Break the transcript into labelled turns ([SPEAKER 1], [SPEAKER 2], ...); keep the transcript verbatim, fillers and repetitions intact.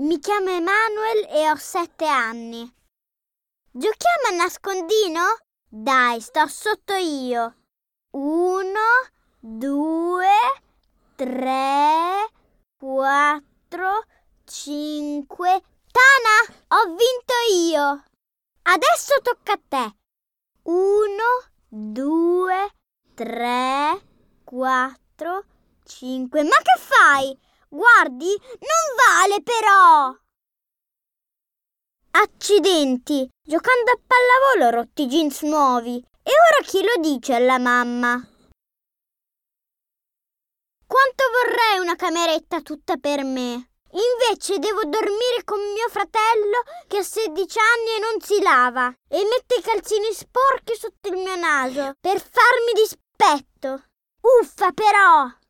[SPEAKER 1] Mi chiamo Emanuel e ho sette anni. Giochiamo a nascondino? Dai, sto sotto io. Uno, due, tre, quattro, cinque. Tana, ho vinto io. Adesso tocca a te. Uno, due, tre, quattro, cinque. Ma che fai? Guardi, non vale però! Accidenti, giocando a pallavolo ho rotto i jeans nuovi. E ora chi lo dice alla mamma? Quanto vorrei una cameretta tutta per me. Invece devo dormire con mio fratello che ha sedici anni e non si lava e mette i calzini sporchi sotto il mio naso per farmi dispetto. Uffa però!